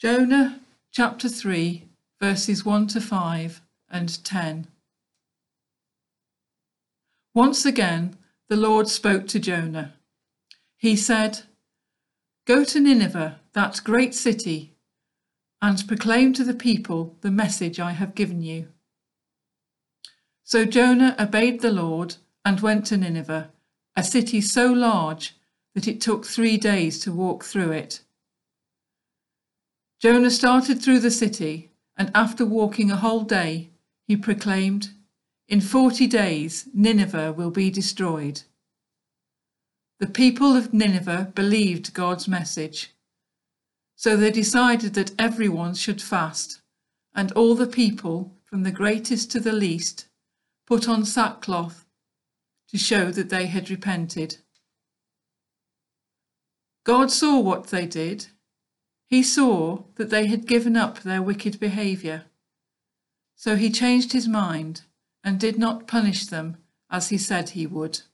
Jonah chapter 3, verses 1 to 5 and 10. Once again, the Lord spoke to Jonah. He said, "Go to Nineveh, that great city, and proclaim to the people the message I have given you." So Jonah obeyed the Lord and went to Nineveh, a city so large that it took 3 days to walk through it. Jonah started through the city, and after walking a whole day, he proclaimed, "In 40 days Nineveh will be destroyed." The people of Nineveh believed God's message. So they decided that everyone should fast, and all the people, from the greatest to the least, put on sackcloth to show that they had repented. God saw what they did. He saw that they had given up their wicked behaviour. So he changed his mind and did not punish them as he said he would.